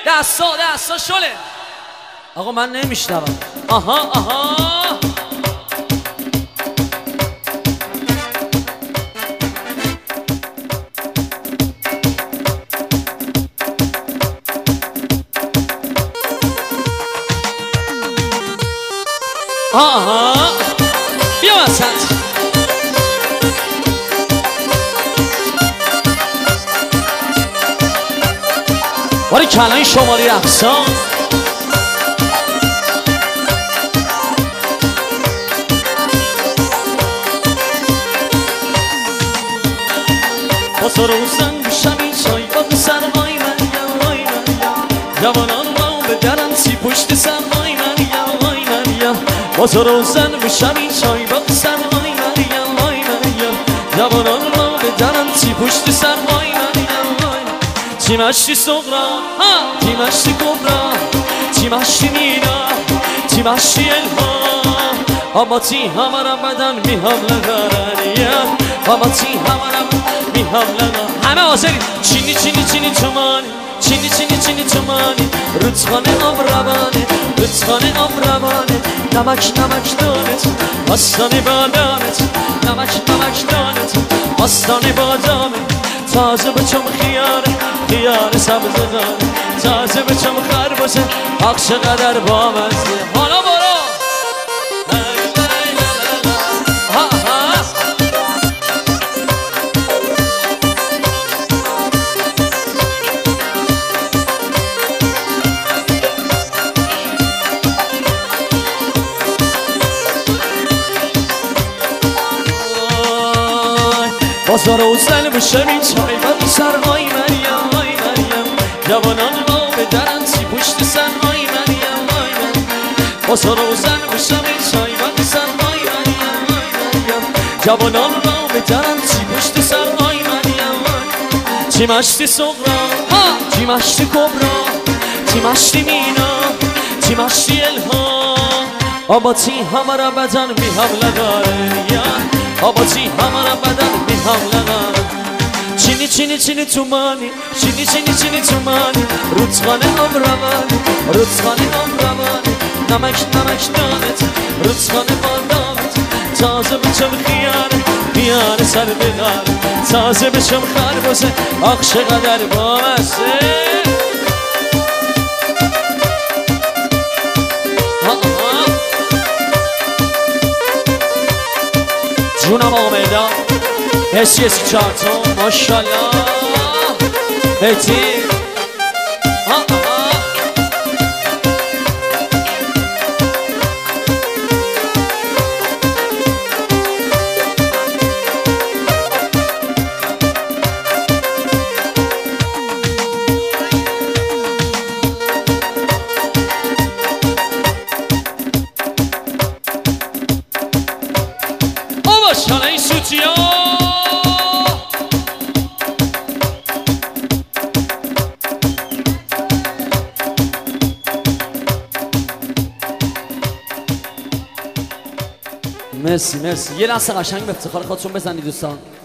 دستا شله آقا من نمیشنوم آها بیا وسط ولی کلای شمالی رقصان با سر و زن بشمی چای با سرمای مریم جوانان ما به درن سی پشت سرمای مریم با سر و زن بشمی چای با سرمای مریم جوانان ما به درن سی پشت سرمای مریم چی مشتی صغرا چی مشتی کبرا چی مشتی مینا چی مشتی الهام اما چی همارا بدن میهم لگرانیم اما چی همارا میهم لگرانیم همه آزری چینی چمانی چینی چمانی رودخانه آب روانه رودخانه آب روانه نمک دانت مستانه بادامت نمک دانت مستانه بادامت تازه بچم خیار سبزدار تازه بچم خربزه عقش قدر بامزه حالا برو بازار و زن بشمی چای بر سرهای مریم جوانان ما به درن سی پشت سرهای مریم بازار و زن بشمی چای بر سرهای مریم جوانان ما به درن سی پشت سرهای مریم چی مشتی صغرا چی مشتی کبرا چی مشتی مینا چی مشتی الهام آبا چی همارا بدن میهم لگاره آبا چی همارا بدن میهم لگاره چینی تومانی چینی تومانی رودخانه آب روانه رودخانه آب روانه نمک دانت رودخانه بادامت تازه بچم خیاره سر بغاره تازه بچم خربزه عقش قدر بامزه جونم آمدا اسی چارتون ماشالله بیتی ماشالله این سوتی ها مرسی یه لحظه قشنگ به افتخار خودتون بزنید دوستان